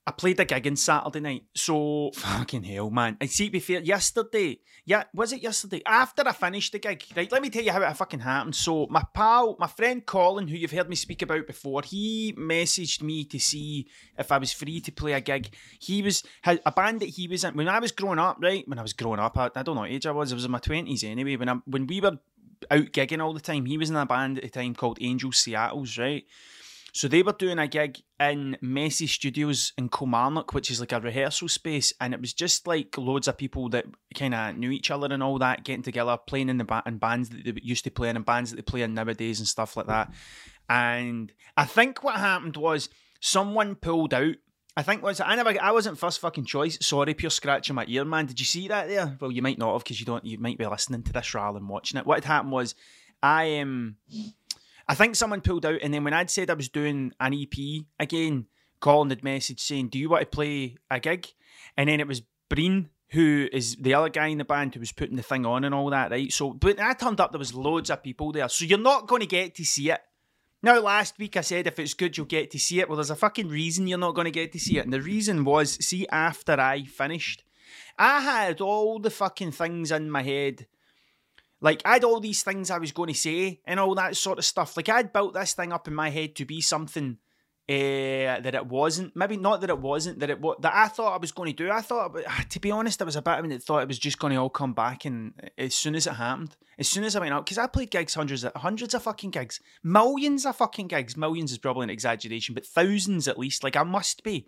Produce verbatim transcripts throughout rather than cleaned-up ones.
I played a gig on Saturday night, so fucking hell, man. And see, to be fair, yesterday, yeah, was it yesterday? After I finished the gig, right, let me tell you how it fucking happened. So my pal, my friend Colin, who you've heard me speak about before, he messaged me to see if I was free to play a gig. He was, had a band that he was in, when I was growing up, right, when I was growing up, I, I don't know what age I was, I was in my twenties anyway, when, I, when we were out gigging all the time, he was in a band at the time called Angel Seattle's, right? So they were doing a gig in Messy Studios in Kilmarnock, which is like a rehearsal space, and it was just like loads of people that kind of knew each other and all that, getting together, playing in the ba- in bands that they used to play in, and bands that they play in nowadays and stuff like that. And I think what happened was someone pulled out. I think was I never I wasn't first fucking choice. Sorry, pure scratching my ear, man. Did you see that there? Well, you might not have because you don't. You might be listening to this rather than watching it. What had happened was I am. Um, I think someone pulled out, and then when I'd said I was doing an E P again, Colin had messaged saying, do you want to play a gig? And then it was Breen, who is the other guy in the band who was putting the thing on and all that, right? So when I turned up, there was loads of people there. So you're not going to get to see it. Now, last week I said if it's good, you'll get to see it. Well, there's a fucking reason you're not going to get to see it. And the reason was, see, after I finished, I had all the fucking things in my head. Like, I had all these things I was going to say and all that sort of stuff. Like, I'd built this thing up in my head to be something uh, that it wasn't. Maybe not that it wasn't, that it wa- that I thought I was going to do. I thought, to be honest, I was a bit of me that thought it was just going to all come back, and as soon as it happened, as soon as I went out, because I played gigs, hundreds of, hundreds of fucking gigs, millions of fucking gigs. Millions is probably an exaggeration, but thousands at least. Like, I must be.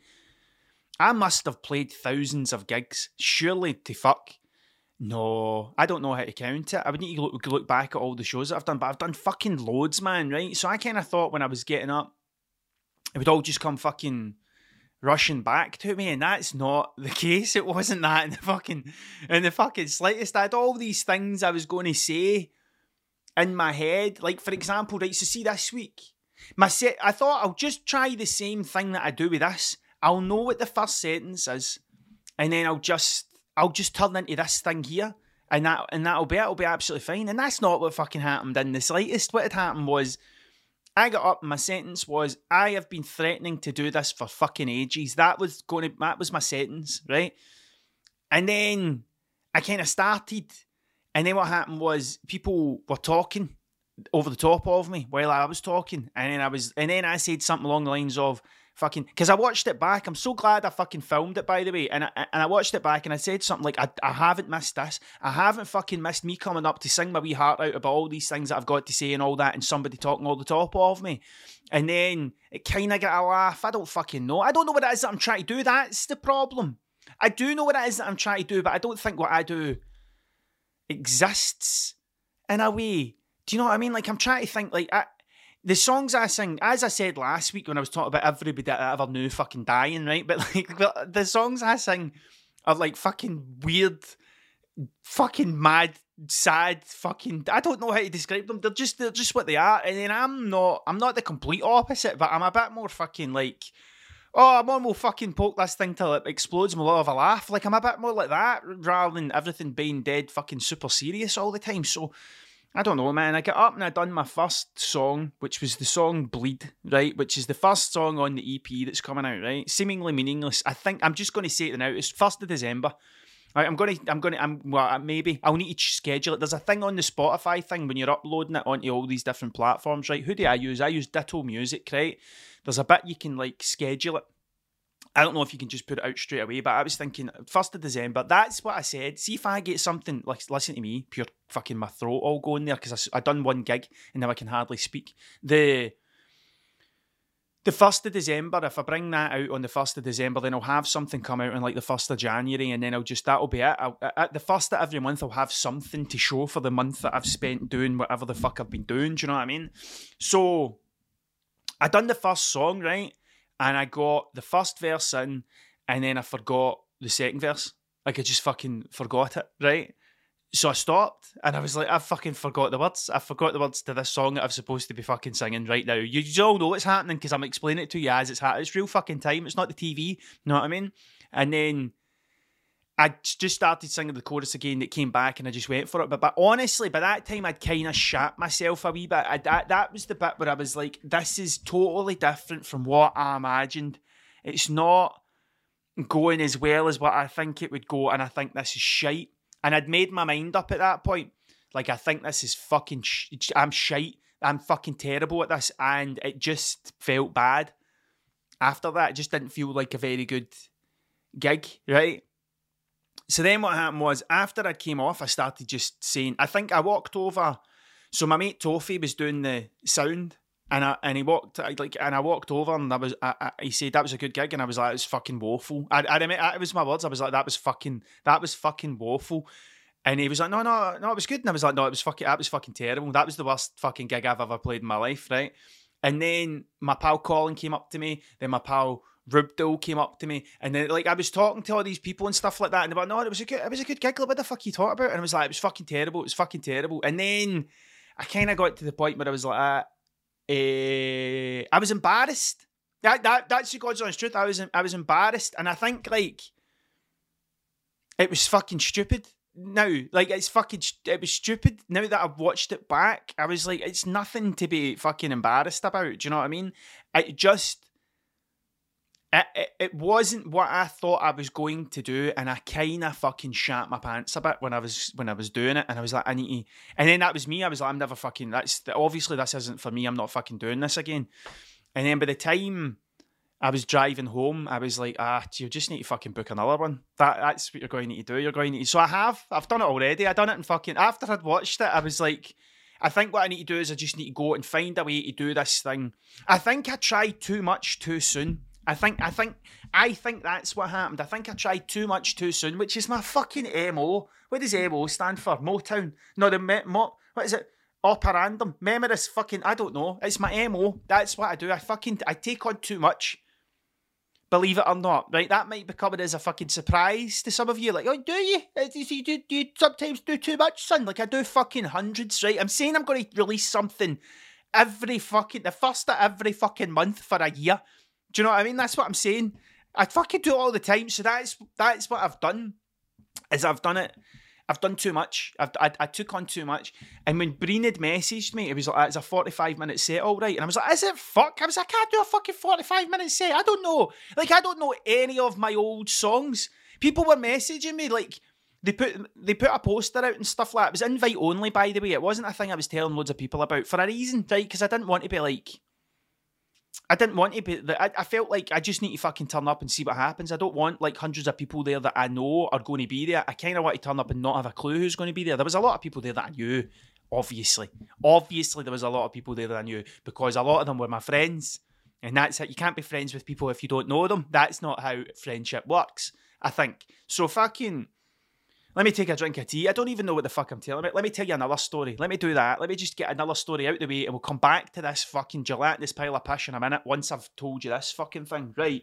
I must have played thousands of gigs, surely to fuck. No, I don't know how to count it. I would need to look, look back at all the shows that I've done, but I've done fucking loads, man, right? So I kind of thought when I was getting up, it would all just come fucking rushing back to me, and that's not the case. It wasn't that in the fucking, in the fucking slightest. I had all these things I was going to say in my head. Like, for example, right, so see this week, my set, I thought I'll just try the same thing that I do with this. I'll know what the first sentence is, and then I'll just, I'll just turn into this thing here, and that and that'll be it'll be absolutely fine. And that's not what fucking happened in the slightest. What had happened was, I got up and my sentence was, I have been threatening to do this for fucking ages. That was going to, that was my sentence, right? And then I kind of started, and then what happened was people were talking over the top of me while I was talking, and then I was, and then I said something along the lines of, fucking, because I watched it back. I'm so glad I fucking filmed it, by the way. And I, and I watched it back and I said something like, I, I haven't missed this. I haven't fucking missed me coming up to sing my wee heart out about all these things that I've got to say and all that, and somebody talking all the top of me. And then it kind of got a laugh. I don't fucking know. I don't know what it is that I'm trying to do. That's the problem. I do know what it is that I'm trying to do, but I don't think what I do exists in a way. Do you know what I mean? Like, I'm trying to think, like, I, the songs I sing, as I said last week when I was talking about everybody that I ever knew fucking dying, right? But like, the songs I sing are like fucking weird, fucking mad, sad, fucking, I don't know how to describe them. They're just, they're just what they are. And then I'm not, I'm not the complete opposite, but I'm a bit more fucking like, oh, I'm on, we'll fucking poke this thing till it explodes and we'll all have a laugh. Like, I'm a bit more like that rather than everything being dead fucking super serious all the time. So, I don't know, man. I got up and I done my first song, which was the song Bleed, right? Which is the first song on the E P that's coming out, right? Seemingly meaningless. I think I'm just going to say it now. It's first of December. Right, I'm going to, I'm going to, I'm, well, maybe I'll need to schedule it. There's a thing on the Spotify thing when you're uploading it onto all these different platforms, right? Who do I use? I use Ditto Music, right? There's a bit you can like schedule it. I don't know if you can just put it out straight away, but I was thinking first of December. That's what I said. See if I get something, like, listen to me, pure fucking my throat all going there, because I, I done one gig and now I can hardly speak. The the first of December, if I bring that out on the first of December, then I'll have something come out on like the first of January, and then I'll just, that'll be it. I'll, at the first of every month, I'll have something to show for the month that I've spent doing whatever the fuck I've been doing. Do you know what I mean? So I done the first song, right? And I got the first verse in, and then I forgot the second verse. Like, I just fucking forgot it, right? So I stopped, and I was like, I fucking forgot the words. I forgot the words to this song that I'm supposed to be fucking singing right now. You, you all know what's happening because I'm explaining it to you as it's happening. It's real fucking time. It's not the T V. You know what I mean? And then I just started singing the chorus again. That came back, and I just went for it. But, but honestly, by that time, I'd kind of shat myself a wee bit. I, that, that was the bit where I was like, this is totally different from what I imagined. It's not going as well as what I think it would go, and I think this is shite. And I'd made my mind up at that point. Like, I think this is fucking, sh- I'm shite. I'm fucking terrible at this. And it just felt bad. After that, it just didn't feel like a very good gig, right? So then what happened was, after I came off, I started just saying, I think I walked over, so my mate Toffee was doing the sound, and I and he walked like, and I walked over, and I was, I, I, he said that was a good gig, and I was like, it was fucking woeful. I, I admit, it was my words. I was like, that was fucking, that was fucking woeful. And he was like, no, no, no, it was good. And I was like, no, it was fucking, that was fucking terrible. That was the worst fucking gig I've ever played in my life, right? And then my pal Colin came up to me. Then my pal Rubdil came up to me, and then like I was talking to all these people and stuff like that, and they were like, no, it was a good, it was a good gig. Like, what the fuck are you talking about? And I was like, it was fucking terrible. It was fucking terrible. And then I kind of got to the point where I was like, uh, eh, I was embarrassed. That that that's the God's honest truth. I was I was embarrassed, and I think like it was fucking stupid. Now, like, it's fucking, it was stupid. Now that I've watched it back, I was like, it's nothing to be fucking embarrassed about. Do you know what I mean? It just, it, it, it wasn't what I thought I was going to do, and I kind of fucking shat my pants a bit when I was when I was doing it, and I was like, I need to, and then that was me. I was like, I'm never fucking, that's, obviously this isn't for me. I'm not fucking doing this again. And then by the time I was driving home, I was like, ah, you just need to fucking book another one. That That's what you're going to need to do. You're going to need to... So I have. I've done it already. I done it in fucking... After I'd watched it, I was like, I think what I need to do is I just need to go and find a way to do this thing. I think I tried too much too soon. I think, I think, I think that's what happened. I think I tried too much too soon, which is my fucking M O. What does M O stand for? Motown? No, the... Me, mo, what is it? Operandum? Memories fucking... I don't know. It's my M O. That's what I do. I fucking... I take on too much. Believe it or not, right? That might be coming as a fucking surprise to some of you. Like, oh, do you? You do, do you sometimes do too much, son? Like, I do fucking hundreds, right? I'm saying I'm going to release something every fucking, the first of every fucking month for a year. Do you know what I mean? That's what I'm saying. I fucking do it all the time. So that's that's what I've done, is I've done it. I've done too much. I've, I, I took on too much. And when Breen had messaged me, it was like, it's a forty-five minute set, all right. And I was like, is it fuck? I was like, I can't do a fucking forty-five minute set. I don't know. Like, I don't know any of my old songs. People were messaging me, like, they put they put a poster out and stuff like that. It was invite only, by the way. It wasn't a thing I was telling loads of people about for a reason, right? Because I didn't want to be like... I didn't want to be... I, I felt like I just need to fucking turn up and see what happens. I don't want like hundreds of people there that I know are going to be there. I kind of want to turn up and not have a clue who's going to be there. There was a lot of people there that I knew, obviously. Obviously, there was a lot of people there that I knew because a lot of them were my friends. And that's it. You can't be friends with people if you don't know them. That's not how friendship works, I think. So fucking... Let me take a drink of tea. I don't even know what the fuck I'm telling about. Let me tell you another story. Let me do that. Let me just get another story out of the way, and we'll come back to this fucking gelatinous pile of piss in a minute once I've told you this fucking thing. Right.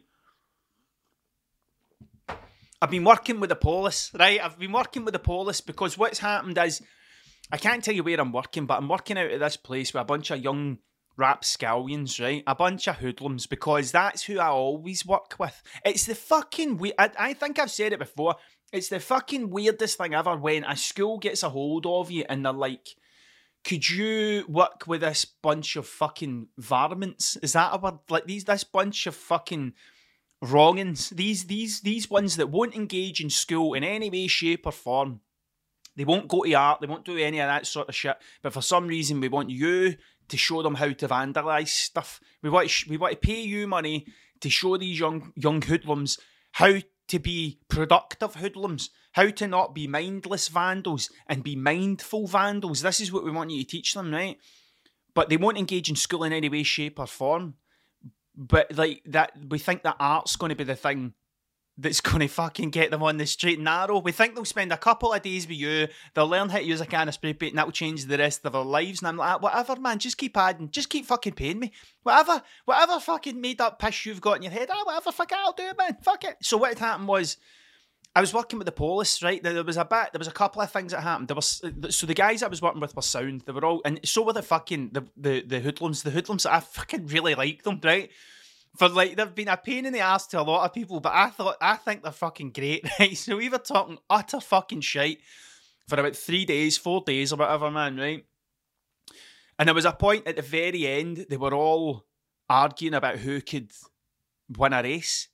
I've been working with the police, right? I've been working with the police because what's happened is, I can't tell you where I'm working, but I'm working out of this place with a bunch of young rapscallions, right? A bunch of hoodlums, because that's who I always work with. It's the fucking... We- I, I think I've said it before. It's the fucking weirdest thing ever when a school gets a hold of you and they're like, could you work with this bunch of fucking varmints? Is that a word? Like, these, this bunch of fucking wrongins. These, these, these ones that won't engage in school in any way, shape or form. They won't go to art. They won't do any of that sort of shit. But for some reason, we want you to show them how to vandalise stuff. We want to, we want to pay you money to show these young, young hoodlums how to be productive hoodlums, how to not be mindless vandals and be mindful vandals. This is what we want you to teach them, right? But they won't engage in school in any way, shape or form. But like that, we think that art's going to be the thing that's going to fucking get them on the straight and narrow. We think they'll spend a couple of days with you, they'll learn how to use a can of spray paint, and that'll change the rest of their lives. And I'm like, whatever, man, just keep adding, just keep fucking paying me. Whatever, whatever fucking made up piss you've got in your head, ah, whatever, fuck it, I'll do it, man, fuck it. So what had happened was, I was working with the police, right? There was a bit, there was a couple of things that happened. There was, so the guys I was working with were sound. They were all, and so were the fucking, the, the, the hoodlums. The hoodlums, I fucking really like them, right? For like, they've been a pain in the ass to a lot of people, but I thought, I think they're fucking great, right? So we were talking utter fucking shite for about three days, four days or whatever, man, right? And there was a point at the very end, they were all arguing about who could win a race.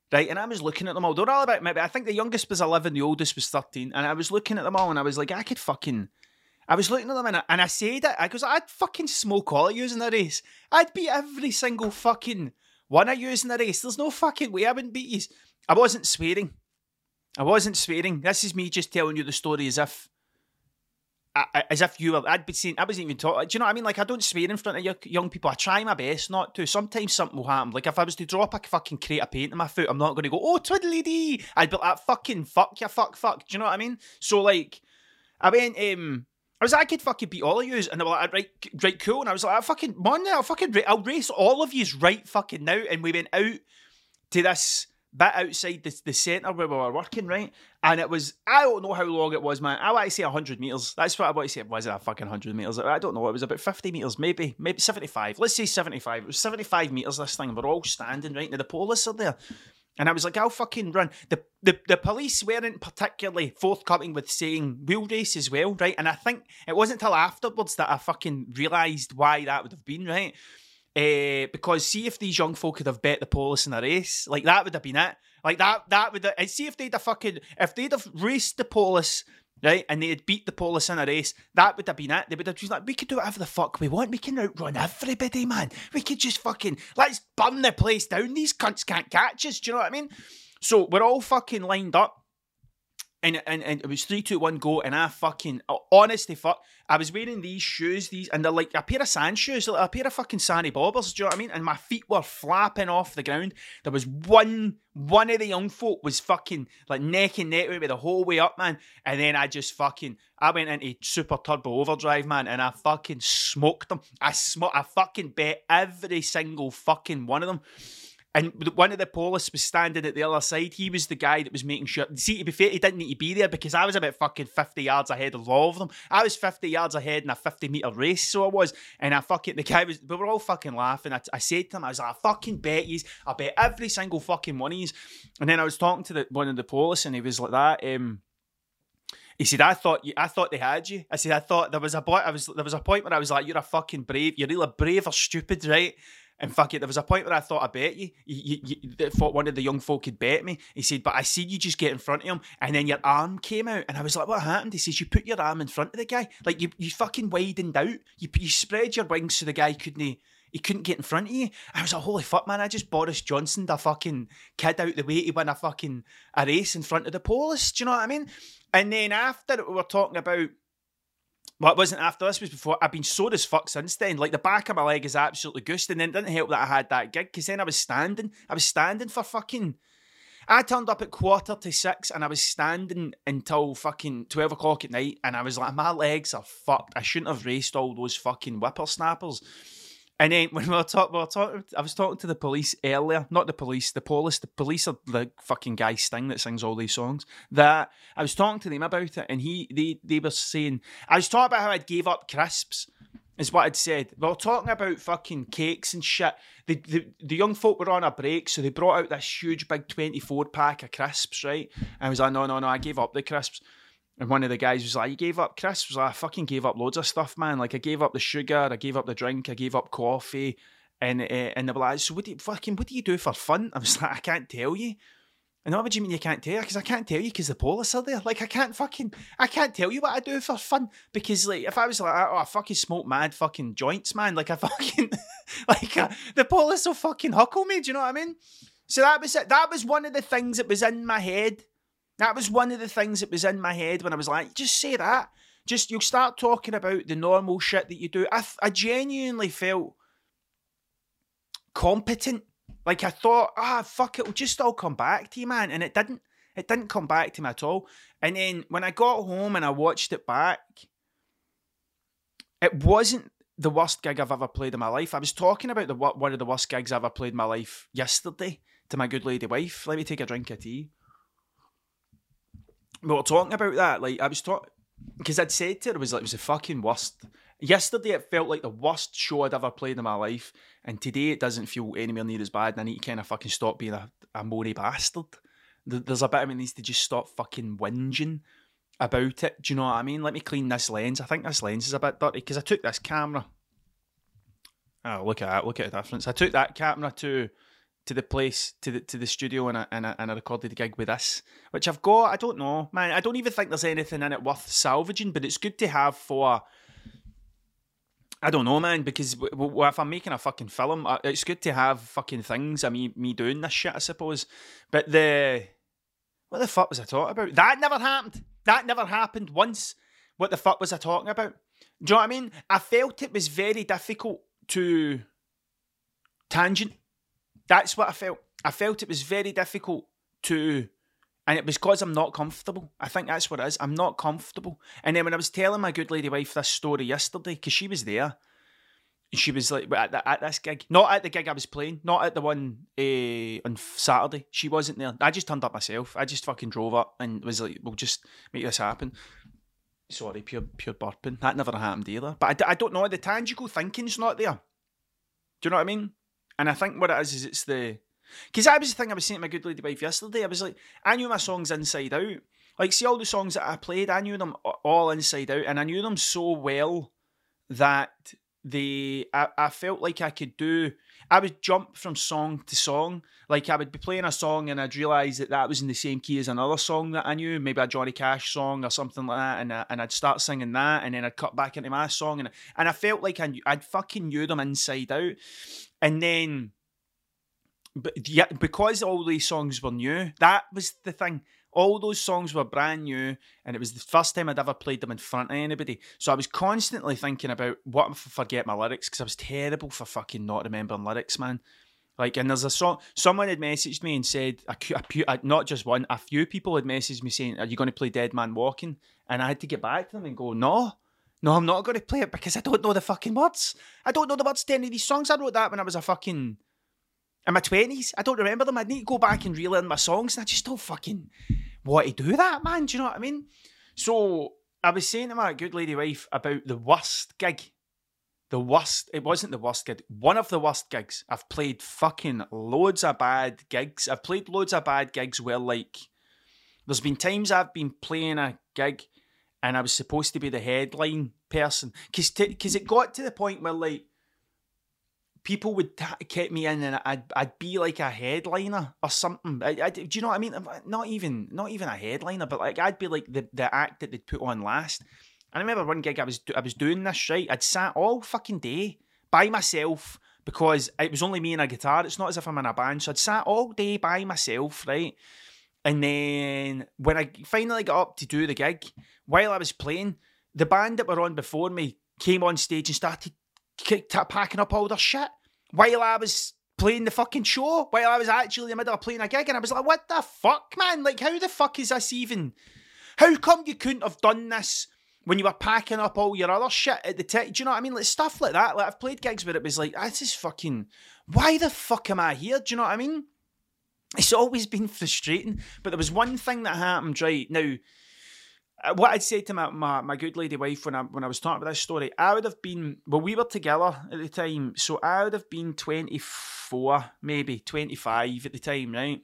right? And I was looking at them all. They're all about maybe, I think the youngest was eleven, the oldest was thirteen. And I was looking at them all and I was like, I could fucking, I was looking at them and I, and I said it. I goes, I'd fucking smoke all of yous in a race. I'd beat every single fucking one of yous in a race. There's no fucking way I wouldn't beat yous. I wasn't swearing. I wasn't swearing. This is me just telling you the story as if, as if you were, I'd be saying, I wasn't even talking, do you know what I mean? Like, I don't swear in front of young people. I try my best not to. Sometimes something will happen. Like, if I was to drop a fucking crate of paint in my foot, I'm not going to go, oh, twiddly dee. I'd be like, fucking fuck you, fuck, fuck. Do you know what I mean? So, like, I went, um, I was like, I could fucking beat all of yous. And they were like, right, right, cool. And I was like, I fucking, man, I'll fucking, I'll race all of yous right fucking now. And we went out to this bit outside the, the centre where we were working, right? And it was, I don't know how long it was, man. I want to say one hundred metres. That's what I want to say. Was it a fucking one hundred metres? I don't know. It was about fifty metres, maybe. Maybe seventy-five. Let's say seventy-five. It was seventy-five metres, this thing. We're all standing, right? Now the police are there. And I was like, I'll fucking run. The, the the police weren't particularly forthcoming with saying wheel race as well, right? And I think it wasn't until afterwards that I fucking realised why that would have been, right? Uh, because see if these young folk could have bet the police in a race, like that would have been it. Like that, that would have, and see if they'd have fucking, if they'd have raced the police, right, and they had beat the police in a race, that would have been it. They would have just like, we could do whatever the fuck we want. We can outrun everybody, man. We could just fucking, let's burn the place down. These cunts can't catch us. Do you know what I mean? So we're all fucking lined up. And, and and it was three, two, one, go, and I fucking, honestly, fuck, I was wearing these shoes, these, and they're like a pair of sand shoes, like a pair of fucking Sandy Bobbers, do you know what I mean? And my feet were flapping off the ground. There was one, one of the young folk was fucking, like, neck and neck with me the whole way up, man. And then I just fucking, I went into super turbo overdrive, man, and I fucking smoked them. I smoked, I fucking bet every single fucking one of them. And one of the police was standing at the other side. He was the guy that was making sure. See, to be fair, he didn't need to be there because I was about fucking fifty yards ahead of all of them. I was fifty yards ahead in a fifty metre race, so I was. And I fucking, the guy was, we were all fucking laughing. I, I said to him, I was like, I fucking bet yous. I bet every single fucking one of yous. And then I was talking to the, one of the police and he was like that. Um, He said, I thought you, I thought they had you. I said, I thought there was a point, I was, there was a point where I was like, you're a fucking brave, you're either brave or stupid, right? And fuck it, there was a point where I thought I bet you. You, you, you thought one of the young folk had bet me. He said, but I seen you just get in front of him and then your arm came out. And I was like, what happened? He says, you put your arm in front of the guy. Like you, you fucking widened out. You, you spread your wings so the guy couldn't, he couldn't get in front of you. I was like, holy fuck, man, I just Boris Johnsoned a fucking kid out the way to win a fucking a race in front of the police. Do you know what I mean? And then after we were talking about, well, it wasn't after, this was before. I've been sore as fuck since then. Like, the back of my leg is absolutely goosed. And then it didn't help that I had that gig, because then I was standing. I was standing for fucking... I turned up at quarter to six, and I was standing until fucking twelve o'clock at night, and I was like, my legs are fucked. I shouldn't have raced all those fucking whippersnappers. And then when we were talking, we were talking, I was talking to the police earlier, not the police, the police, the police are the fucking guy Sting that sings all these songs. That I was talking to them about it, and he, they, they were saying, I was talking about how I gave up crisps, is what I'd said. We were talking about fucking cakes and shit. The, the, the young folk were on a break, so they brought out this huge big twenty-four pack of crisps, right? And I was like, no, no, no, I gave up the crisps. And one of the guys was like, you gave up crisps? I was like, I fucking gave up loads of stuff, man. Like, I gave up the sugar, I gave up the drink, I gave up coffee. And uh, and they were like, so what do you, fucking, what do you do for fun? I was like, I can't tell you. And what do you mean you can't tell? Because I can't tell you because the police are there. Like, I can't fucking, I can't tell you what I do for fun. Because, like, if I was like, oh, I fucking smoke mad fucking joints, man. Like, I fucking, like, uh, the police will fucking huckle me. Do you know what I mean? So that was it. That was one of the things that was in my head. That was one of the things that was in my head when I was like, just say that. Just, you'll start talking about the normal shit that you do. I, I genuinely felt competent. Like, I thought, ah, fuck, it'll just all come back to you, man. And it didn't. It didn't come back to me at all. And then when I got home and I watched it back, it wasn't the worst gig I've ever played in my life. I was talking about the one of the worst gigs I've ever played in my life yesterday to my good lady wife. Let me take a drink of tea. We were talking about that, like, I was talking, because I'd said to her, it was like, it was the fucking worst. Yesterday, it felt like the worst show I'd ever played in my life, and today it doesn't feel anywhere near as bad, and I need to kind of fucking stop being a, a moany bastard. There's a bit of me needs to just stop fucking whinging about it, do you know what I mean? Let me clean this lens. I think this lens is a bit dirty, because I took this camera, oh, look at that, look at the difference. I took that camera to, to the place, to the to the studio, and I, and I, and I recorded the gig with this, which I've got. I don't know, man. I don't even think there's anything in it worth salvaging, but it's good to have for. I don't know, man, because w- w- if I'm making a fucking film, it's good to have fucking things of me, me doing this shit, I suppose. But the... What the fuck was I talking about? That never happened. That never happened once. What the fuck was I talking about? Do you know what I mean? I felt it was very difficult to tangent. That's what I felt. I felt it was very difficult to... And it was because I'm not comfortable. I think that's what it is. I'm not comfortable. And then when I was telling my good lady wife this story yesterday, because she was there, she was like, at, the, at this gig, not at the gig I was playing, not at the one uh, on Saturday. She wasn't there. I just turned up myself. I just fucking drove up and was like, we'll just make this happen. Sorry, pure pure burping. That never happened either. But I, I don't know, the tangible thinking's not there. Do you know what I mean? And I think what it is, is it's the... Because that was the thing I was saying to my good lady wife yesterday. I was like, I knew my songs inside out. Like, see all the songs that I played, I knew them all inside out, and I knew them so well that they, I, I felt like I could do, I would jump from song to song. Like, I would be playing a song and I'd realise that that was in the same key as another song that I knew, maybe a Johnny Cash song or something like that, and, I, and I'd start singing that, and then I'd cut back into my song, and, and I felt like I knew, I'd fucking knew them inside out. And then... But yeah, because all these songs were new, that was the thing. All those songs were brand new, and it was the first time I'd ever played them in front of anybody. So I was constantly thinking about what if I forget my lyrics, because I was terrible for fucking not remembering lyrics, man. Like, and there's a song, someone had messaged me and said, a, a, a, not just one, a few people had messaged me saying, are you going to play Dead Man Walking? And I had to get back to them and go, no, no, I'm not going to play it because I don't know the fucking words. I don't know the words to any of these songs. I wrote that when I was a fucking... in my twenties. I don't remember them. I need to go back and relearn my songs, and I just don't fucking want to do that, man. Do you know what I mean? So I was saying to my good lady wife about the worst gig. The worst. It wasn't the worst gig. One of the worst gigs. I've played fucking loads of bad gigs. I've played loads of bad gigs where, like, there's been times I've been playing a gig and I was supposed to be the headline person. Because t- cause it got to the point where, like, people would t- keep me in, and I'd I'd be like a headliner or something. I, I, do you know what I mean? Not even not even a headliner, but like I'd be like the, the act that they'd put on last. I remember one gig I was I was doing this, right. I'd sat all fucking day by myself because it was only me and a guitar. It's not as if I'm in a band, so I'd sat all day by myself, right. And then when I finally got up to do the gig, while I was playing, the band that were on before me came on stage and started packing up all their shit while I was playing the fucking show, while I was actually in the middle of playing a gig, and I was like, what the fuck, man? Like, how the fuck is this even... How come you couldn't have done this when you were packing up all your other shit at the tech? Do you know what I mean? Like, stuff like that. Like, I've played gigs where it was like, this is fucking... Why the fuck am I here? Do you know what I mean? It's always been frustrating. But there was one thing that happened, right? Now... What I'd say to my, my, my good lady wife when I when I was talking about this story, I would have been, well, we were together at the time, so I would have been twenty-four, maybe twenty-five at the time, right?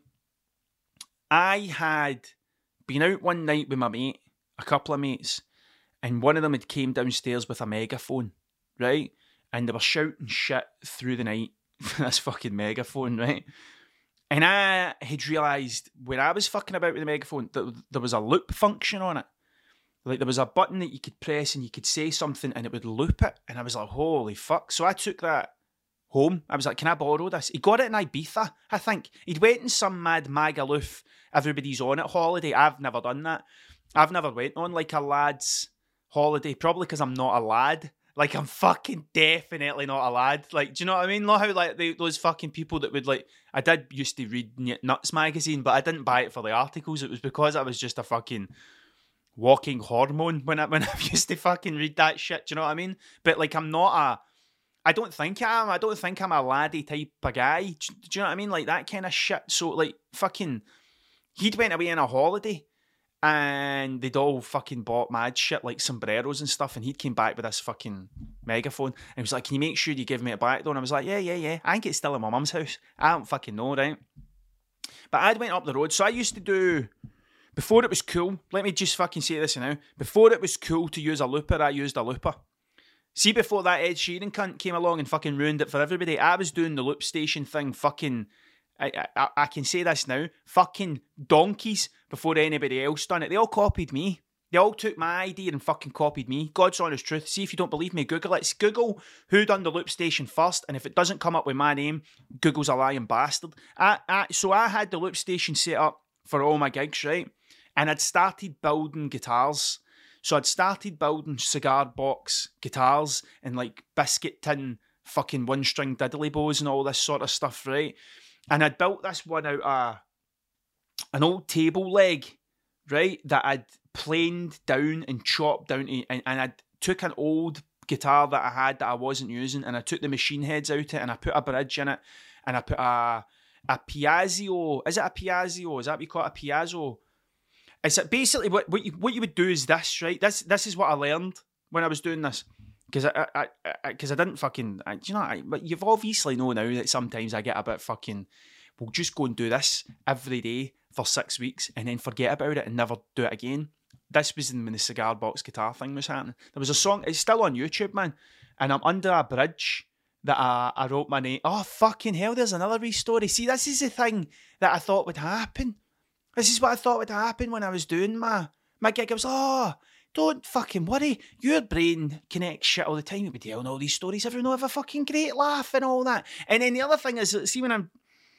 I had been out one night with my mate, a couple of mates, and one of them had came downstairs with a megaphone, right? And they were shouting shit through the night, this fucking megaphone, right? And I had realised when I was fucking about with the megaphone that there was a loop function on it. Like, there was a button that you could press and you could say something and it would loop it. And I was like, holy fuck. So I took that home. I was like, can I borrow this? He got it in Ibiza, I think. He'd went in some mad Magaluf, everybody's on it holiday. I've never done that. I've never went on like a lad's holiday, probably because I'm not a lad. Like, I'm fucking definitely not a lad. Like, do you know what I mean? Not how, like, they, those fucking people that would, like... I did used to read Nuts magazine, but I didn't buy it for the articles. It was because I was just a fucking walking hormone when I, when I used to fucking read that shit. Do you know what I mean? But, like, I'm not a... I don't think I am. I don't think I'm a laddie type of guy. Do, do you know what I mean? Like, that kind of shit. So, like, fucking... He'd went away on a holiday, and they'd all fucking bought mad shit like sombreros and stuff, and he'd came back with this fucking megaphone, and he was like, can you make sure you give me it back though? And I was like, yeah, yeah, yeah, I think it's still in my mum's house. I don't fucking know, right? But I'd went up the road, so I used to do, before it was cool, let me just fucking say this now, before it was cool to use a looper, I used a looper. See, before that Ed Sheeran cunt came along and fucking ruined it for everybody, I was doing the loop station thing fucking I, I, I can say this now, fucking donkeys before anybody else done it. They all copied me. They all took my idea and fucking copied me. God's honest truth. See if you don't believe me, Google it. Google who done the loop station first, and if it doesn't come up with my name, Google's a lying bastard. I, I, so I had the loop station set up for all my gigs, right? And I'd started building guitars. So I'd started building cigar box guitars and like biscuit tin fucking one-string diddly bows and all this sort of stuff, right? And I'd built this one out of an old table leg, right, that I'd planed down and chopped down to, and, and I took an old guitar that I had that I wasn't using, and I took the machine heads out it, and I put a bridge in it, and I put a a Piaggio. Is it a Piaggio? Is that what you call it, a Piazzo? It's basically what what you, what you would do is this, right? This this is what I learned when I was doing this, because I I because I, I, I didn't fucking. I, do you know? I, but you've obviously know now that sometimes I get a bit fucking. We'll just go and do this every day for six weeks and then forget about it and never do it again. This was when the cigar box guitar thing was happening. There was a song, it's still on YouTube, man, and I'm under a bridge that I, I wrote my name. Oh, fucking hell, there's another wee story. See, this is the thing that I thought would happen. This is what I thought would happen when I was doing my, my gig. I was, oh, don't fucking worry. Your brain connects shit all the time. You'll be telling all these stories. Everyone will have a fucking great laugh and all that. And then the other thing is, see, when I'm,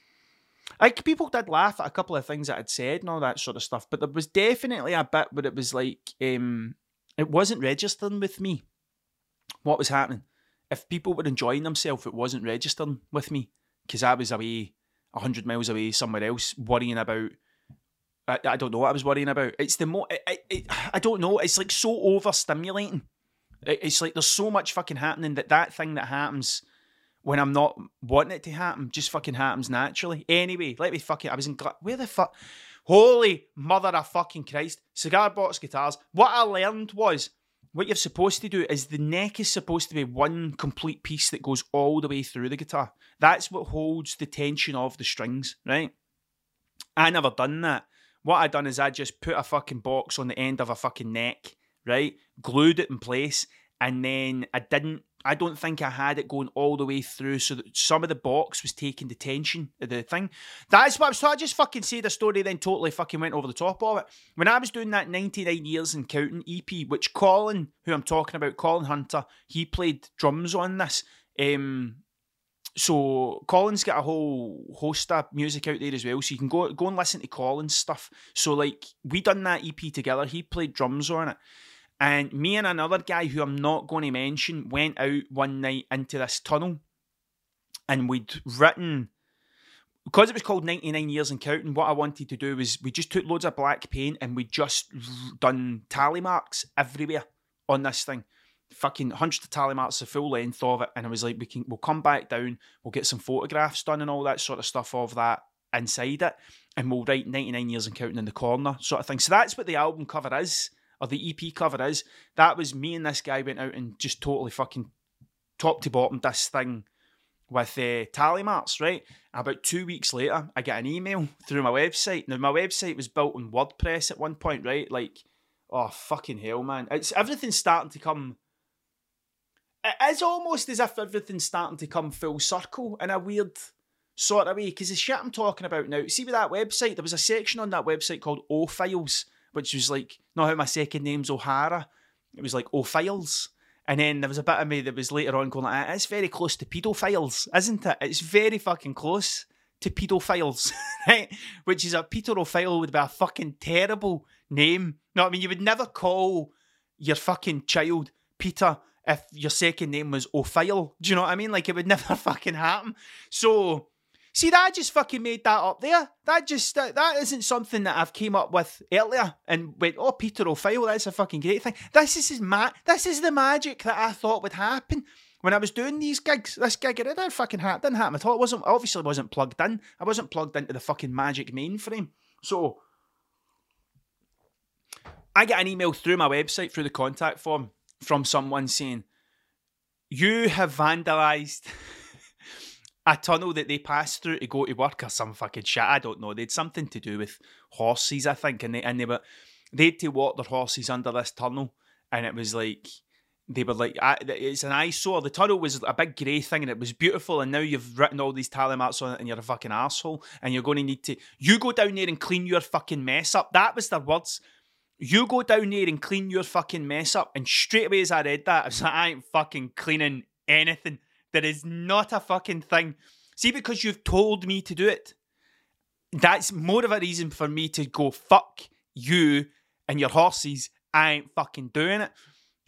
like, people did laugh at a couple of things that I'd said and all that sort of stuff, but there was definitely a bit where it was like, um, it wasn't registering with me what was happening. If people were enjoying themselves, it wasn't registering with me, because I was away, a hundred miles away somewhere else, worrying about, I, I don't know what I was worrying about. It's the more, it, it, I don't know, it's like so overstimulating. It, it's like there's so much fucking happening that that thing that happens when I'm not wanting it to happen, just fucking happens naturally. Anyway, let me fucking, I was in, where the fuck, holy mother of fucking Christ, cigar box guitars. What I learned was, what you're supposed to do is the neck is supposed to be one complete piece that goes all the way through the guitar. That's what holds the tension of the strings, right? I never done that. What I done is I just put a fucking box on the end of a fucking neck, right? Glued it in place, and then I didn't, I don't think I had it going all the way through, so that some of the box was taking the tension of the thing. That's what I was, so I just fucking said a story, then totally fucking went over the top of it. When I was doing that ninety-nine Years and Counting E P, which Colin, who I'm talking about, Colin Hunter, he played drums on this. Um, so Colin's got a whole host of music out there as well, so you can go go and listen to Colin's stuff. So like, we done that E P together, he played drums on it. And me and another guy who I'm not going to mention went out one night into this tunnel, and we'd written, because it was called ninety-nine Years and Counting, what I wanted to do was we just took loads of black paint and we just done tally marks everywhere on this thing. Fucking hundreds of tally marks, the full length of it. And I was like, we can, we'll come back down, we'll get some photographs done and all that sort of stuff of that inside it, and we'll write ninety-nine Years and Counting in the corner sort of thing. So that's what the album cover is, or the E P cover is. That was me and this guy went out and just totally fucking top to bottom this thing with uh, tally marks, right? About two weeks later, I get an email through my website. Now, my website was built on WordPress at one point, right? Like, oh, fucking hell, man. It's everything's starting to come... It is almost as if everything's starting to come full circle in a weird sort of way, because the shit I'm talking about now, see with that website, there was a section on that website called O-Files, which was like, not how my second name's O'Hara, it was like O-Files. And then there was a bit of me that was later on going like, it's very close to pedophiles, isn't it? It's very fucking close to pedophiles, right? Which is a pedophile would be a fucking terrible name. No, I mean, you would never call your fucking child Peter if your second name was O'File. Do you know what I mean? Like, it would never fucking happen. So, see, that just fucking made that up there. That just, that, that isn't something that I've came up with earlier and went, oh, Peter O'File, that's a fucking great thing. This is his ma- This is the magic that I thought would happen when I was doing these gigs. This gig, it didn't fucking happen, didn't happen at all. It wasn't, obviously wasn't plugged in. I wasn't plugged into the fucking magic mainframe. So, I get an email through my website, through the contact form, from someone saying, you have vandalised a tunnel that they pass through to go to work or some fucking shit. I don't know. They had something to do with horses, I think, and they and they were they had to walk their horses under this tunnel, and it was like they were like, I, it's an eyesore. The tunnel was a big grey thing and it was beautiful, and now you've written all these tally marks on it and you're a fucking arsehole and you're going to need to, you go down there and clean your fucking mess up. That was their words. You go down there and clean your fucking mess up. And straight away as I read that, I was like, I ain't fucking cleaning anything. There is not a fucking thing. See, because you've told me to do it, that's more of a reason for me to go, fuck you and your horses. I ain't fucking doing it.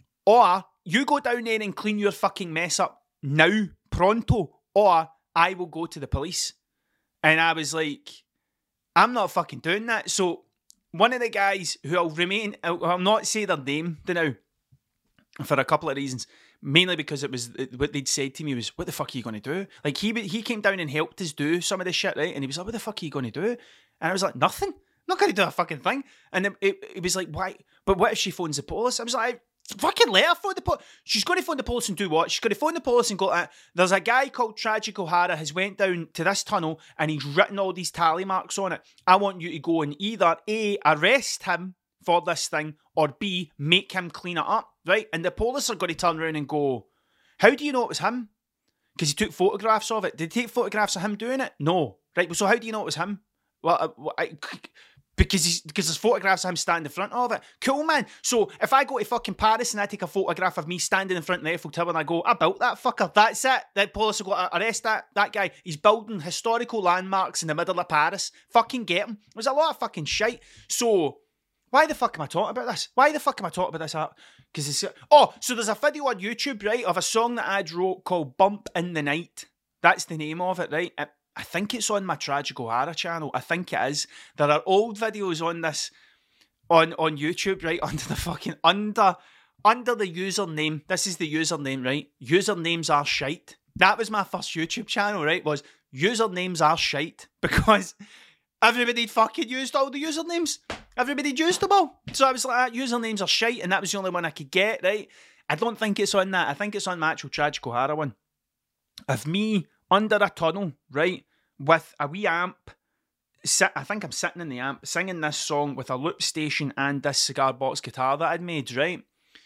Or you go down there and clean your fucking mess up now, pronto, or I will go to the police. And I was like, I'm not fucking doing that. So one of the guys who I'll remain, I'll, I'll not say their name now for a couple of reasons. Mainly because it was, what they'd said to me was, what the fuck are you going to do? Like, he he came down and helped us do some of this shit, right? And he was like, what the fuck are you going to do? And I was like, nothing. I'm not going to do a fucking thing. And it, it, it was like, why? But what if she phones the police? I was like, fucking let her phone the police. She's going to phone the police and do what? She's going to phone the police and go, uh, there's a guy called Tragic O'Hara has went down to this tunnel and he's written all these tally marks on it. I want you to go and either A, arrest him for this thing, or B, make him clean it up, right? And the police are going to turn around and go, how do you know it was him? Because he took photographs of it. Did he take photographs of him doing it? No. Right, so how do you know it was him? Well, I, I, because he's, because there's photographs of him standing in front of it. Cool, man. So if I go to fucking Paris and I take a photograph of me standing in front of the Eiffel Tower and I go, I built that fucker, that's it. The police will go, arrest that, that guy. He's building historical landmarks in the middle of Paris. Fucking get him. There's a lot of fucking shite. So why the fuck am I talking about this? Why the fuck am I talking about this? Because it's... Oh, so there's a video on YouTube, right, of a song that I wrote called Bump in the Night. That's the name of it, right? It, I think it's on my Tragic O'Hara channel. I think it is. There are old videos on this, on, on YouTube, right, under the fucking... Under, under the username. This is the username, right? Usernames are shite. That was my first YouTube channel, right, was usernames are shite. Because... everybody'd fucking used all the usernames. Everybody'd used them all. So I was like, usernames are shite, and that was the only one I could get, right? I don't think it's on that. I think it's on my actual Tragic O'Hara one. Of me under a tunnel, right, with a wee amp. Sit, I think I'm sitting in the amp, singing this song with a loop station and this cigar box guitar that I'd made, right?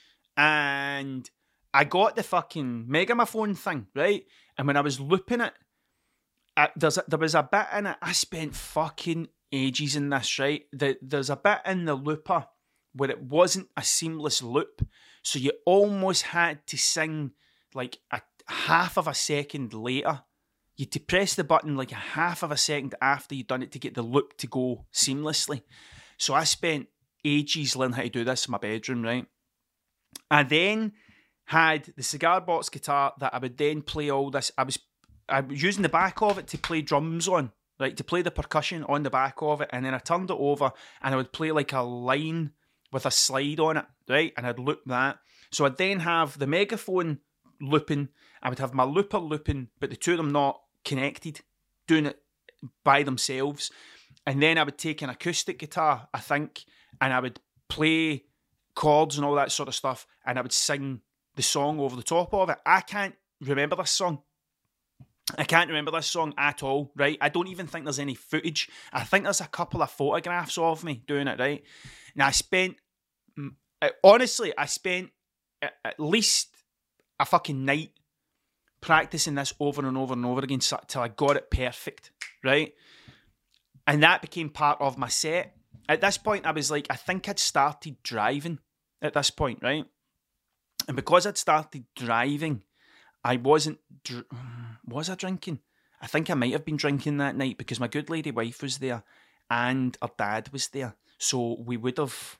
And I got the fucking Megaphone thing, right? And when I was looping it, Uh, there's a, there was a bit in it. I spent fucking ages in this, right? The, there's a bit in the looper where it wasn't a seamless loop, so you almost had to sing like a half of a second later. You had to press the button like a half of a second after you'd done it to get the loop to go seamlessly. So I spent ages learning how to do this in my bedroom, right? I then had the cigar box guitar that I would then play all this. I was I was using the back of it to play drums on, like to play the percussion on the back of it, and then I turned it over and I would play like a line with a slide on it, right? And I'd loop that. So I'd then have the Megaphone looping, I would have my looper looping, but the two of them not connected, doing it by themselves. And then I would take an acoustic guitar, I think, and I would play chords and all that sort of stuff, and I would sing the song over the top of it. I can't remember this song. I can't remember this song at all, right? I don't even think there's any footage. I think there's a couple of photographs of me doing it, right? Now, I spent... Honestly, I spent at least a fucking night practicing this over and over and over again till I got it perfect, right? And that became part of my set. At this point, I was like, I think I'd started driving at this point, right? And because I'd started driving, I wasn't... Dr- was I drinking? I think I might have been drinking that night because my good lady wife was there and her dad was there. So we would have...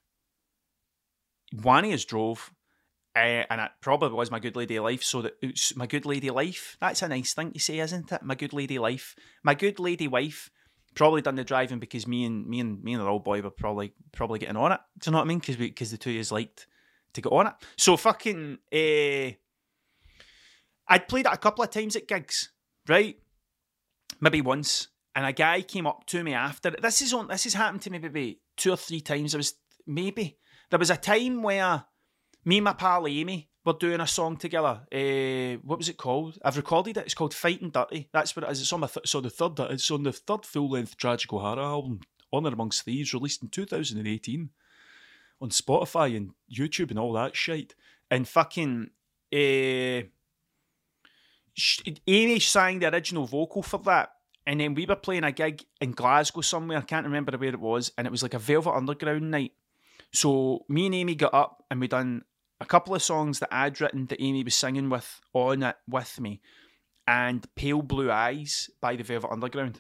One of us drove, uh, and it probably was my good lady life. So that it's my good lady life, that's a nice thing to say, isn't it? My good lady life. My good lady wife probably done the driving because me and me and me and the old boy were probably probably getting on it. Do you know what I mean? Because because the two of us liked to get on it. So fucking... Uh, I'd played it a couple of times at gigs, right? Maybe once. And a guy came up to me after it. This is on, this has happened to me maybe two or three times. There was maybe there was a time where me and my pal Amy were doing a song together. Uh, what was it called? I've recorded it. It's called Fighting Dirty. That's what it is. It's on my th- so the third. It's on the third full length Tragic O'Hara album, Honour Amongst Thieves, released in two thousand eighteen on Spotify and YouTube and all that shit. and fucking uh, Amy sang the original vocal for that. And then we were playing a gig in Glasgow somewhere, I can't remember where it was, and it was like a Velvet Underground night. So me and Amy got up and we done a couple of songs that I'd written that Amy was singing with on it with me, and Pale Blue Eyes by the Velvet Underground.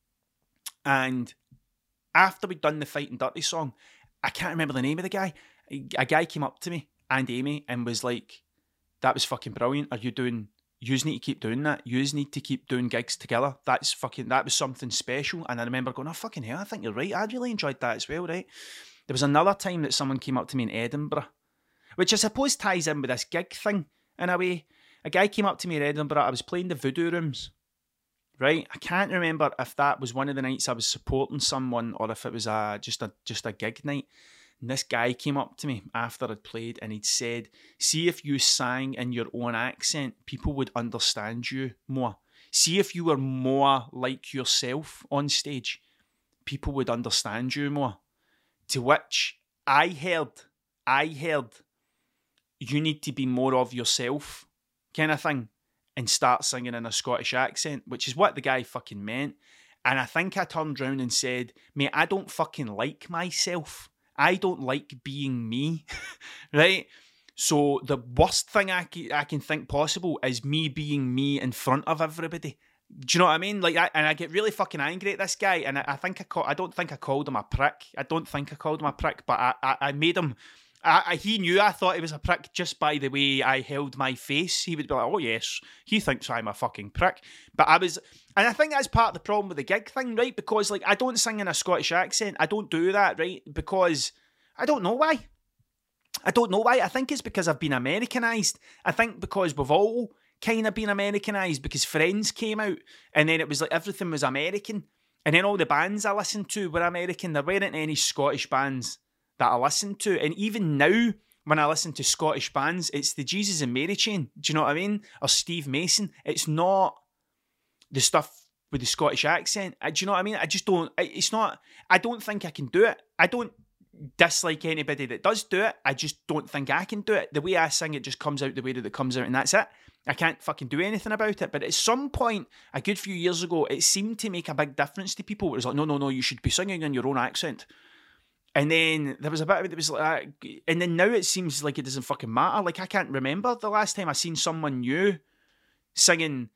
And after we'd done the Fighting Dirty song, I can't remember the name of the guy, a guy came up to me and Amy and was like, that was fucking brilliant. Are you doing... Yous need to keep doing that. Yous need to keep doing gigs together. That's fucking, that was something special. And I remember going, oh, fucking hell, I think you're right. I really enjoyed that as well, right? There was another time that someone came up to me in Edinburgh, which I suppose ties in with this gig thing in a way. A guy came up to me in Edinburgh. I was playing the Voodoo Rooms, right? I can't remember if that was one of the nights I was supporting someone or if it was a, just a just a gig night. And this guy came up to me after I'd played and he'd said, see if you sang in your own accent, people would understand you more. See if you were more like yourself on stage, people would understand you more. To which I heard, I heard, you need to be more of yourself kind of thing and start singing in a Scottish accent, which is what the guy fucking meant. And I think I turned around and said, mate, I don't fucking like myself. I don't like being me, right? So the worst thing I can, I can think possible is me being me in front of everybody. Do you know what I mean? Like, I, and I get really fucking angry at this guy, and I, I think I call, I don't think I called him a prick. I don't think I called him a prick, but I, I, I made him. I, I, he knew I thought he was a prick just by the way I held my face. He would be like, oh yes, he thinks I'm a fucking prick. But I was, and I think that's part of the problem with the gig thing, right? Because like I don't sing in a Scottish accent. I don't do that, right? Because I don't know why. I don't know why. I think it's because I've been Americanized. I think because we've all kind of been Americanized because Friends came out and then it was like everything was American. And then all the bands I listened to were American. There weren't any Scottish bands that I listened to. And even now, when I listen to Scottish bands, it's the Jesus and Mary Chain. Do you know what I mean? Or Steve Mason. It's not the stuff with the Scottish accent. Do you know what I mean? I just don't, it's not, I don't think I can do it. I don't dislike anybody that does do it. I just don't think I can do it. The way I sing it just comes out the way that it comes out and that's it. I can't fucking do anything about it. But at some point, a good few years ago, it seemed to make a big difference to people. It was like, no, no, no, you should be singing in your own accent. And then there was a bit of it that was like, uh, and then now it seems like it doesn't fucking matter. Like I can't remember the last time I seen someone new singing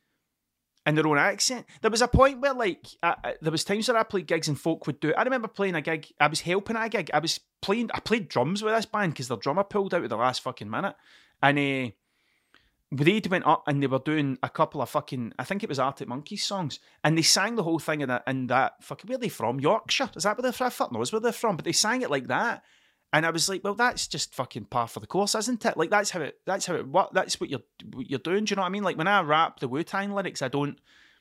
in their own accent. There was a point where like, I, I, there was times where I played gigs and folk would do it. I remember playing a gig, I was helping at a gig. I was playing, I played drums with this band because their drummer pulled out at the last fucking minute. And uh, they went up and they were doing a couple of fucking, I think it was Arctic Monkeys songs, and they sang the whole thing in that, in that fucking, where are they from? Yorkshire? Is that where they're from? I fuck knows where they're from, but they sang it like that. And I was like, well, that's just fucking par for the course, isn't it? Like that's how it, that's how it, what, that's what you're, what you're doing. Do you know what I mean? Like when I rap the Wu-Tang lyrics, I don't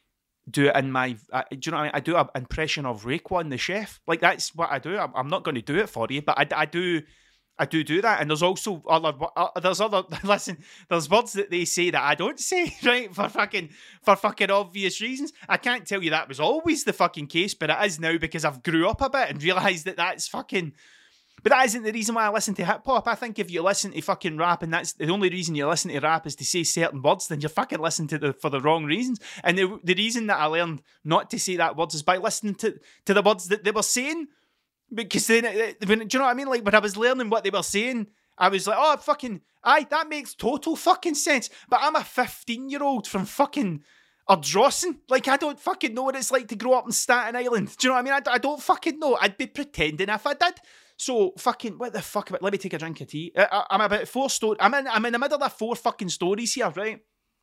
do it in my, I, do you know what I mean? I do an impression of Raekwon, the chef. Like that's what I do. I'm, I'm not going to do it for you, but I, I do, I do do that. And there's also other, uh, there's other, listen, there's words that they say that I don't say, right? For fucking, for fucking obvious reasons. I can't tell you that was always the fucking case, but it is now because I've grew up a bit and realised that that's fucking, but that isn't the reason why I listen to hip hop. I think if you listen to fucking rap and that's the only reason you listen to rap is to say certain words, then you're fucking listening to the for the wrong reasons. And the the reason that I learned not to say that words is by listening to, to the words that they were saying. Because then, when, do you know what I mean? Like, when I was learning what they were saying, I was like, oh, fucking, aye, that makes total fucking sense. But I'm a fifteen-year-old from fucking Ardrossan. Like, I don't fucking know what it's like to grow up in Staten Island. Do you know what I mean? I, I don't fucking know. I'd be pretending if I did. So, fucking, what the fuck about, let me take a drink of tea. I, I, I'm about four stories, I'm in, I'm in the middle of four fucking stories here, right?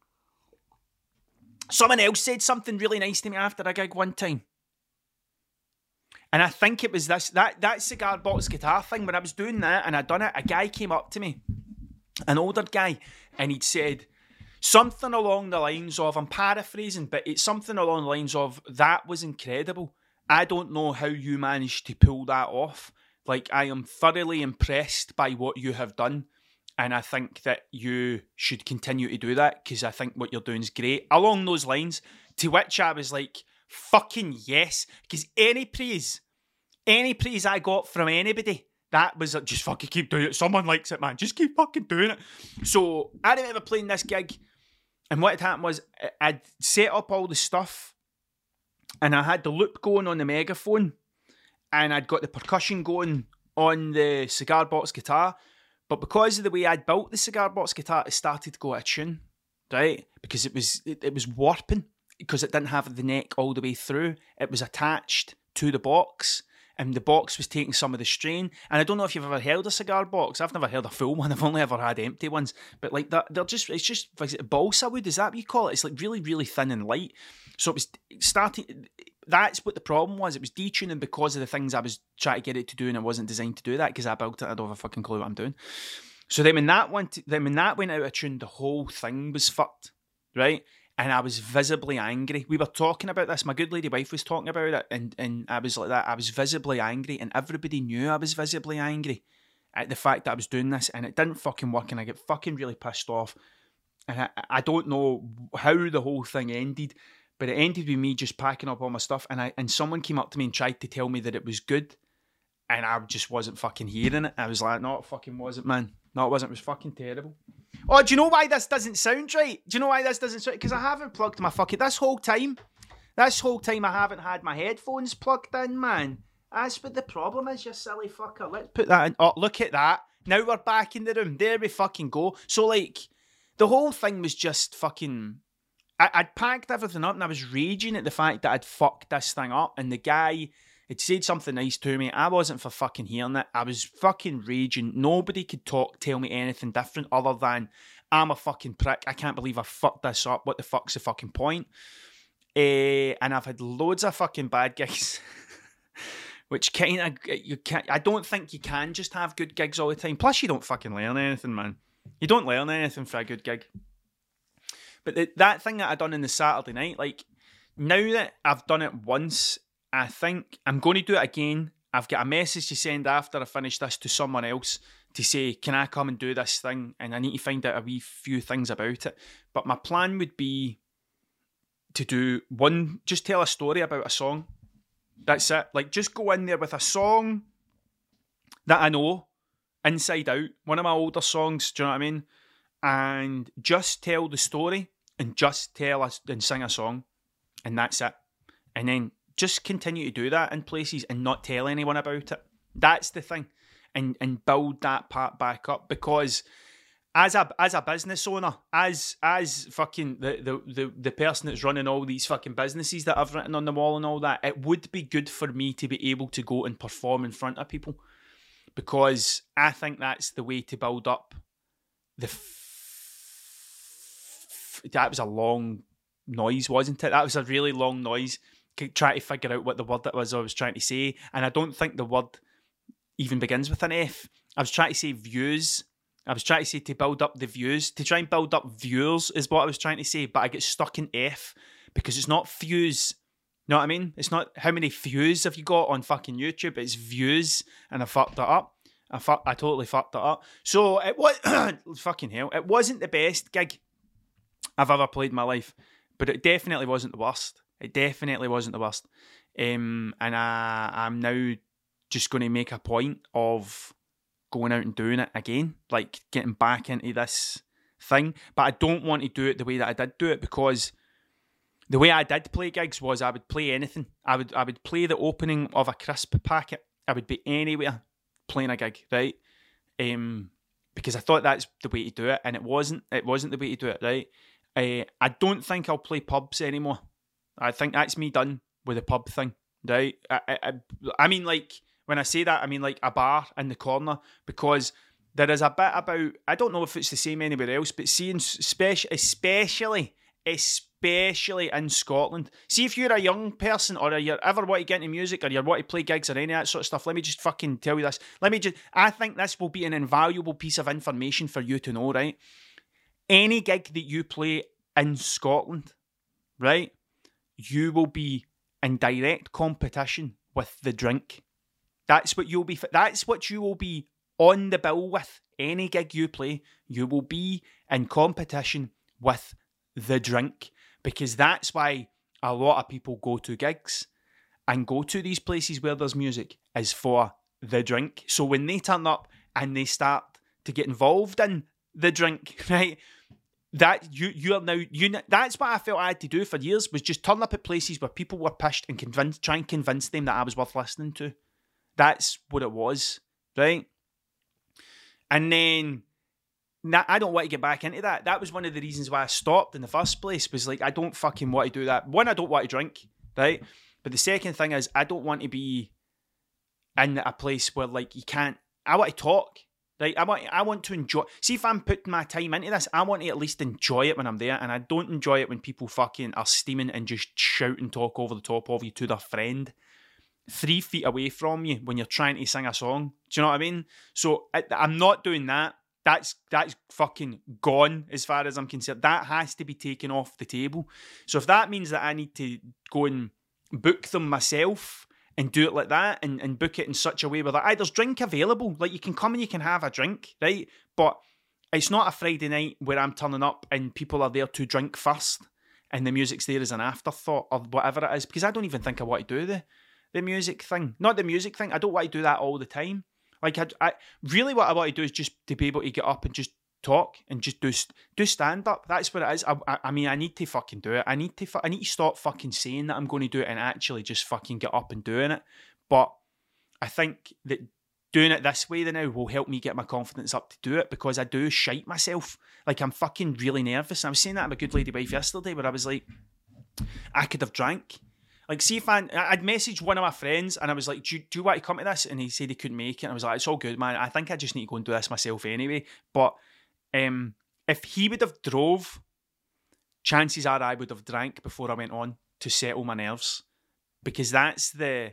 Someone else said something really nice to me after a gig one time. And I think it was this, that, that cigar box guitar thing, when I was doing that and I'd done it, a guy came up to me, an older guy, and he'd said something along the lines of, I'm paraphrasing, but it's something along the lines of, that was incredible. I don't know how you managed to pull that off. Like, I am thoroughly impressed by what you have done. And I think that you should continue to do that because I think what you're doing is great. Along those lines, to which I was like, fucking yes. Because any praise, any praise I got from anybody That was like, just fucking keep doing it. Someone likes it, man. Just keep fucking doing it. So I remember playing this gig, and what had happened was I'd set up all the stuff, and I had the loop going on the megaphone, and I'd got the percussion going on the cigar box guitar. But because of the way I'd built the cigar box guitar, it started to go out of tune, right? Because it was it, it was warping, because it didn't have the neck all the way through. It was attached to the box, and the box was taking some of the strain. And I don't know if you've ever held a cigar box. I've never held a full one. I've only ever had empty ones. But like that, they're just, it's just, is it balsa wood? Is that what you call it? It's like really, really thin and light. So it was starting, that's what the problem was. It was detuning because of the things I was trying to get it to do, and it wasn't designed to do that because I built it. I don't have a fucking clue what I'm doing. So then when that went, then when that went out of tune, the whole thing was fucked, right? And I was visibly angry. We were talking about this. My good lady wife was talking about it, and, and I was like that. I was visibly angry, and everybody knew I was visibly angry at the fact that I was doing this, and it didn't fucking work, and I get fucking really pissed off. And I, I don't know how the whole thing ended, but it ended with me just packing up all my stuff, and I and someone came up to me and tried to tell me that it was good, and I just wasn't fucking hearing it. I was like, no, it fucking wasn't, man. No, it wasn't. It was fucking terrible. Oh, do you know why this doesn't sound right? Do you know why this doesn't sound right? Because I haven't plugged my fucking... This whole time, this whole time I haven't had my headphones plugged in, man. That's what the problem is, you silly fucker. Let's put that in. Oh, look at that. Now we're back in the room. There we fucking go. So, like, the whole thing was just fucking... I, I'd packed everything up, and I was raging at the fact that I'd fucked this thing up, and the guy... It said something nice to me. I wasn't for fucking hearing it. I was fucking raging. Nobody could talk, tell me anything different other than I'm a fucking prick. I can't believe I fucked this up. What the fuck's the fucking point? Uh, and I've had loads of fucking bad gigs, which kind of you can't. I don't think you can just have good gigs all the time. Plus, you don't fucking learn anything, man. You don't learn anything for a good gig. But the, that thing that I done in the Saturday night, like now that I've done it once. I think I'm going to do it again. I've got a message to send after I finish this to someone else to say, can I come and do this thing? And I need to find out a wee few things about it. But my plan would be to do one, just tell a story about a song. That's it. Like, just go in there with a song that I know inside out. One of my older songs, do you know what I mean? And just tell the story and just tell us and sing a song. And that's it. And then just continue to do that in places and not tell anyone about it. That's the thing. And and build that part back up, because as a as a business owner, as as fucking the, the, the, the person that's running all these fucking businesses that I've written on the wall and all that, it would be good for me to be able to go and perform in front of people, because I think that's the way to build up the... F- that was a long noise, wasn't it? That was a really long noise. Try to figure out what the word that was I was trying to say, and I don't think the word even begins with an F. I was trying to say views. I was trying to say to build up the views, to try and build up viewers is what I was trying to say, but I get stuck in F because it's not views. You know what I mean? It's not how many views have you got on fucking YouTube. It's views, and I fucked it up. I fuck, I totally fucked it up. So it was fucking hell. It wasn't the best gig I've ever played in my life, but it definitely wasn't the worst. It definitely wasn't the worst. Um, and I, I'm now just going to make a point of going out and doing it again, like getting back into this thing. But I don't want to do it the way that I did do it, because the way I did play gigs was I would play anything. I would I would play the opening of a crisp packet. I would be anywhere playing a gig, right? Um, because I thought that's the way to do it, and it wasn't. It wasn't the way to do it, right? Uh, I don't think I'll play pubs anymore. I think that's me done with the pub thing, right? I, I, I mean, like, when I say that, I mean, like, a bar in the corner, because there is a bit about, I don't know if it's the same anywhere else, but seeing, especially, especially, especially in Scotland, see if you're a young person or you ever want to get into music or you want to play gigs or any of that sort of stuff, let me just fucking tell you this. Let me just, I think this will be an invaluable piece of information for you to know, right? Any gig that you play in Scotland, right? You will be in direct competition with the drink. That's what you'll be. That's what you will be on the bill with. Any gig you play, you will be in competition with the drink, because that's why a lot of people go to gigs and go to these places where there's music, is for the drink. So when they turn up and they start to get involved in the drink, right? That you you are now you. That's what I felt I had to do for years, was just turn up at places where people were pissed and convince, try and convince them that I was worth listening to. That's what it was, right? And then nah, I don't want to get back into that. That was one of the reasons why I stopped in the first place. Was like, I don't fucking want to do that. One, I don't want to drink, right? But the second thing is, I don't want to be in a place where like you can't. I want to talk. Right, I want I want to enjoy. See, if I'm putting my time into this, I want to at least enjoy it when I'm there, and I don't enjoy it when people fucking are steaming and just shout and talk over the top of you to their friend three feet away from you when you're trying to sing a song. Do you know what I mean? So I, I'm not doing that. That's that's fucking gone as far as I'm concerned. That has to be taken off the table. So if that means that I need to go and book them myself and do it like that, and, and book it in such a way where like, aye, there's drink available. Like, you can come and you can have a drink, right? But it's not a Friday night where I'm turning up and people are there to drink first and the music's there as an afterthought or whatever it is. Because I don't even think I want to do the, the music thing. Not the music thing. I don't want to do that all the time. Like, I, I really what I want to do is just to be able to get up and just talk and just do do stand up. That's what it is. I, I, I mean, I need to fucking do it. I need to. I need to stop fucking saying that I'm going to do it and actually just fucking get up and doing it. But I think that doing it this way now will help me get my confidence up to do it, because I do shite myself. Like, I'm fucking really nervous. I was saying that to my good lady wife yesterday, where I was like, I could have drank. Like, see if I, I'd messaged one of my friends and I was like, do you, do you want to come to this? And he said he couldn't make it. And I was like, it's all good, man. I think I just need to go and do this myself anyway. But Um, if he would have drove, chances are I would have drank before I went on to settle my nerves, because that's the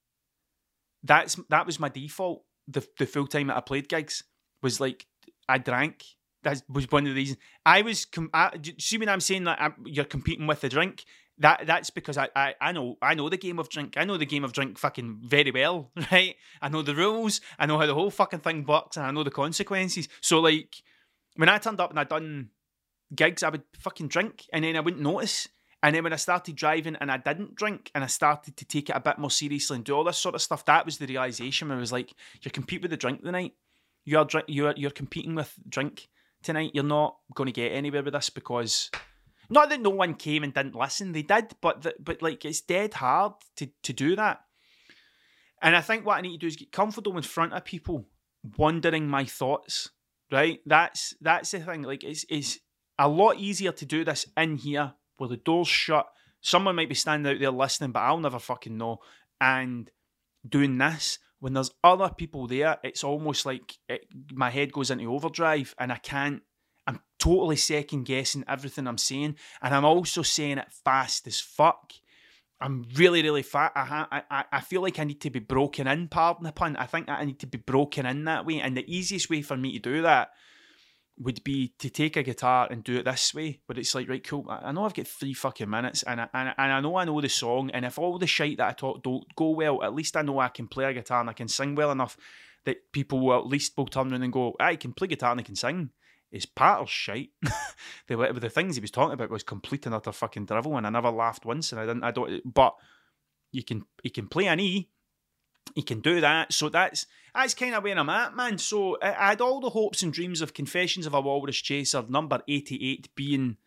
that's that was my default. The the full time that I played gigs was like I drank. That was one of the reasons I was. Com- I, see when I'm saying that I'm, you're competing with the drink. That that's because I, I I know I know the game of drink. I know the game of drink fucking very well, right? I know the rules. I know how the whole fucking thing works, and I know the consequences. So like, when I turned up and I'd done gigs, I would fucking drink and then I wouldn't notice. And then when I started driving and I didn't drink and I started to take it a bit more seriously and do all this sort of stuff, that was the realisation where I was like, you're competing with the drink tonight. You are drink, you're, you're competing with drink tonight. You're not going to get anywhere with this, because not that no one came and didn't listen. They did, but the, but like it's dead hard to, to do that. And I think what I need to do is get comfortable in front of people, wondering my thoughts. Right, that's that's the thing. Like, it's it's a lot easier to do this in here where the door's shut. Someone might be standing out there listening, but I'll never fucking know. And doing this when there's other people there, it's almost like it, my head goes into overdrive, and I can't. I'm totally second guessing everything I'm saying, and I'm also saying it fast as fuck. I'm really, really fat. I, ha- I I feel like I need to be broken in, pardon the pun. I think I need to be broken in that way. And the easiest way for me to do that would be to take a guitar and do it this way, where it's like, right, cool, I know I've got three fucking minutes, and I, and, and I know I know the song, and if all the shite that I talk don't go well, at least I know I can play a guitar and I can sing well enough that people will at least will turn around and go, I can play guitar and I can sing. His part shite. the the things he was talking about was complete and utter fucking drivel, and I never laughed once. And I didn't. I don't. But you can he can play an E. He can do that. So that's that's kind of where I'm at, man. So I, I had all the hopes and dreams of Confessions of a Walrus Chaser number eighty-eight being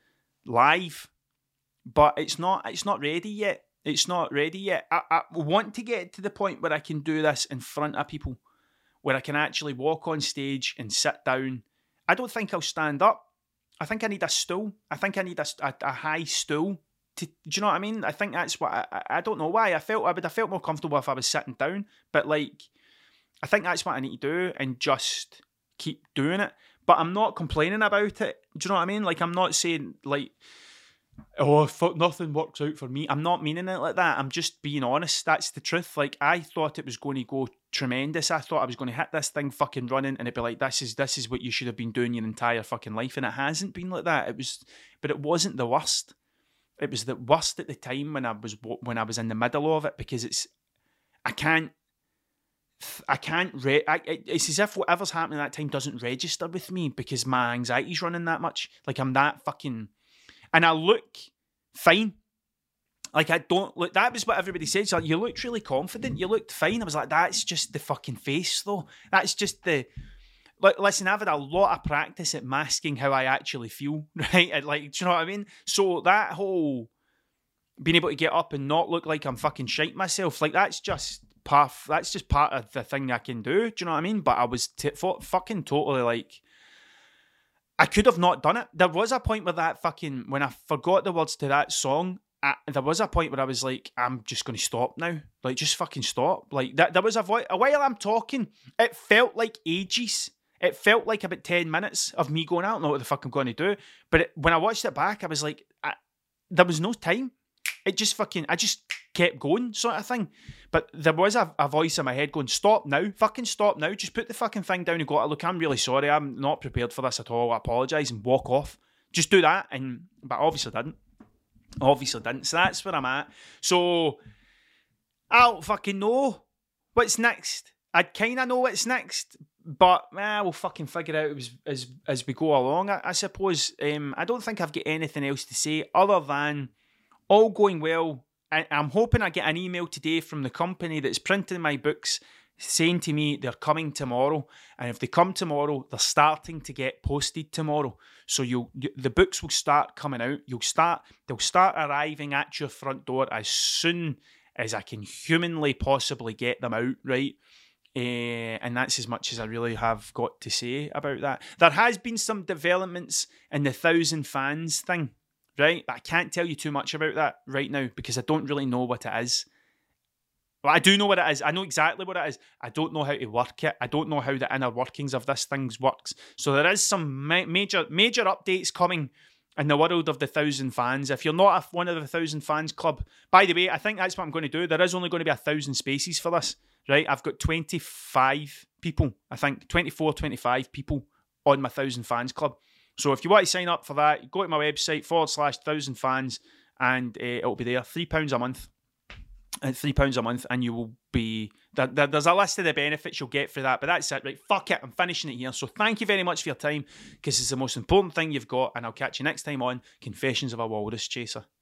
live, but it's not. It's not ready yet. It's not ready yet. I, I want to get to the point where I can do this in front of people, where I can actually walk on stage and sit down. I don't think I'll stand up. I think I need a stool. I think I need a, a, a high stool. To, do you know what I mean? I think that's what I, I don't know why. I felt I would have felt more comfortable if I was sitting down. But like, I think that's what I need to do and just keep doing it. But I'm not complaining about it. Do you know what I mean? Like, I'm not saying like, oh, fuck, nothing works out for me. I'm not meaning it like that. I'm just being honest. That's the truth. Like, I thought it was going to go tremendous. I thought I was going to hit this thing fucking running, and it'd be like, this is this is what you should have been doing your entire fucking life, and it hasn't been like that. It was, but it wasn't the worst. It was the worst at the time when I was when I was in the middle of it, because it's, I can't, I can't. Re- I, it's as if whatever's happening at that time doesn't register with me, because my anxiety's running that much. Like, I'm that fucking. And I look fine. Like, I don't look, that was what everybody said. So, like, you looked really confident. You looked fine. I was like, that's just the fucking face, though. That's just the, like, listen, I've had a lot of practice at masking how I actually feel, right? And, like, do you know what I mean? So that whole being able to get up and not look like I'm fucking shite myself, like, that's just part, that's just part of the thing I can do. Do you know what I mean? But I was t- f- fucking totally like, I could have not done it. There was a point where that fucking, when I forgot the words to that song, I, there was a point where I was like, I'm just going to stop now. Like, just fucking stop. Like, that. There was a voice, while I'm talking, it felt like ages. It felt like about ten minutes of me going, I don't know what the fuck I'm going to do. But it, when I watched it back, I was like, I, there was no time. It just fucking, I just kept going, sort of thing. But there was a, a voice in my head going, stop now, fucking stop now. Just put the fucking thing down and go, look, I'm really sorry. I'm not prepared for this at all. I apologise, and walk off. Just do that. And but obviously didn't. Obviously didn't. So that's where I'm at. So I don't fucking know what's next. I kind of know what's next, but eh, we'll fucking figure it out as as, as we go along, I, I suppose. Um, I don't think I've got anything else to say other than all going well. I, I'm hoping I get an email today from the company that's printing my books saying to me they're coming tomorrow, and if they come tomorrow, they're starting to get posted tomorrow. So you'll you, the books will start coming out. You'll start they'll start arriving at your front door as soon as I can humanly possibly get them out, right? Uh, and that's as much as I really have got to say about that. There has been some developments in the thousand fans thing, right? But I can't tell you too much about that right now because I don't really know what it is. Well, I do know what it is. I know exactly what it is. I don't know how to work it. I don't know how the inner workings of this thing works. So there is some ma- major major updates coming in the world of the Thousand Fans. If you're not a, one of the Thousand Fans Club, by the way, I think that's what I'm going to do. There is only going to be a thousand spaces for this, right? I've got twenty-five people, I think, twenty-four, twenty-five people on my Thousand Fans Club. So if you want to sign up for that, go to my website, forward slash Thousand Fans, and uh, it'll be there. Three pounds a month. At three pounds a month, and you will be there, there, there's a list of the benefits you'll get for that, but that's it, right? Fuck it, I'm finishing it here. So thank you very much for your time, because it's the most important thing you've got, and I'll catch you next time on Confessions of a Walrus Chaser.